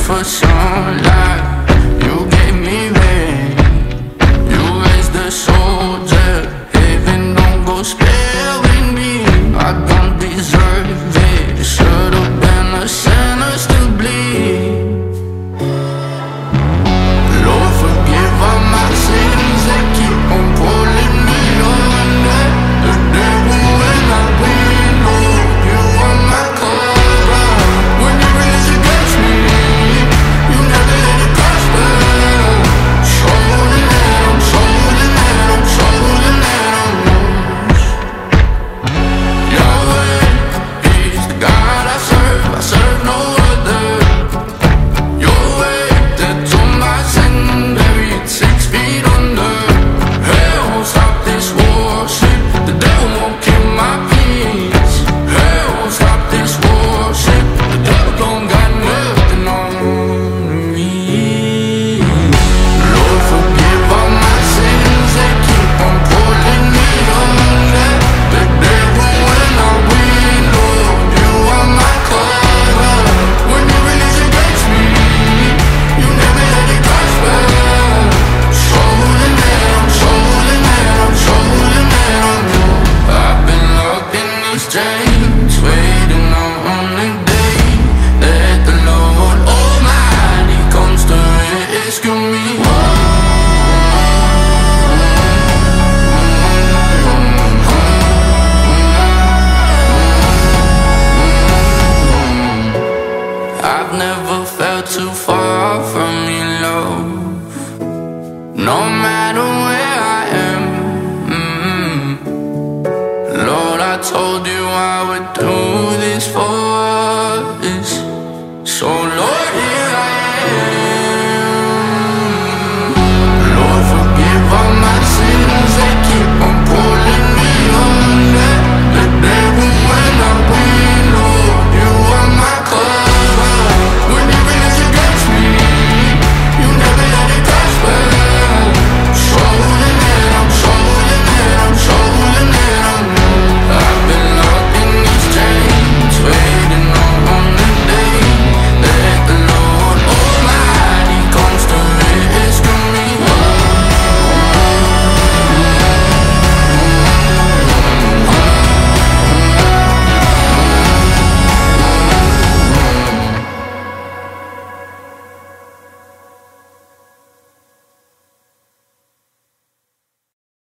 for sunlight. You gave me rain. You raised the soldier. Heaven don't go sparing me. I don't deserve it. Should've been a sinner to bleed. Lord, forgive all my sins that keep on pulling me under. The devil when I win, Lord, you are my cover. When you raise against me, you never let it prosper. Trolling that I'm trolling that I'm trolling that I'm lost. Yahweh is the God I serve no other. Your way that's on my sin, buried 6 feet under. Hell won't stop this worship. The devil won't kill my peace. Hell won't stop this worship. The devil don't got nothing on me. Lord, forgive all my sins that keep on pulling me under. The devil when I win, Lord, you are my cover. When you release against me, you never let it prosper. Trolling that I'm trolling that I'm trolling that I'm lost. I've been locked in these chains, waiting on the day that the Lord Almighty comes to rescue me. I've never felt too far from your love, no matter where I am. Lord, I told you I would do this for